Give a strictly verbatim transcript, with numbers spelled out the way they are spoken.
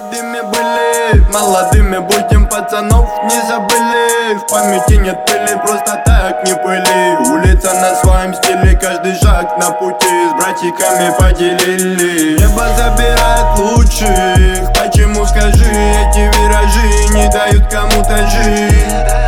Молодыми были, молодыми будем, пацанов не забыли. В памяти нет пыли, просто так не пыли. Улица на своем стиле, каждый шаг на пути с братиками поделили. Небо забирает лучших, почему, скажи, эти виражи не дают кому-то жить?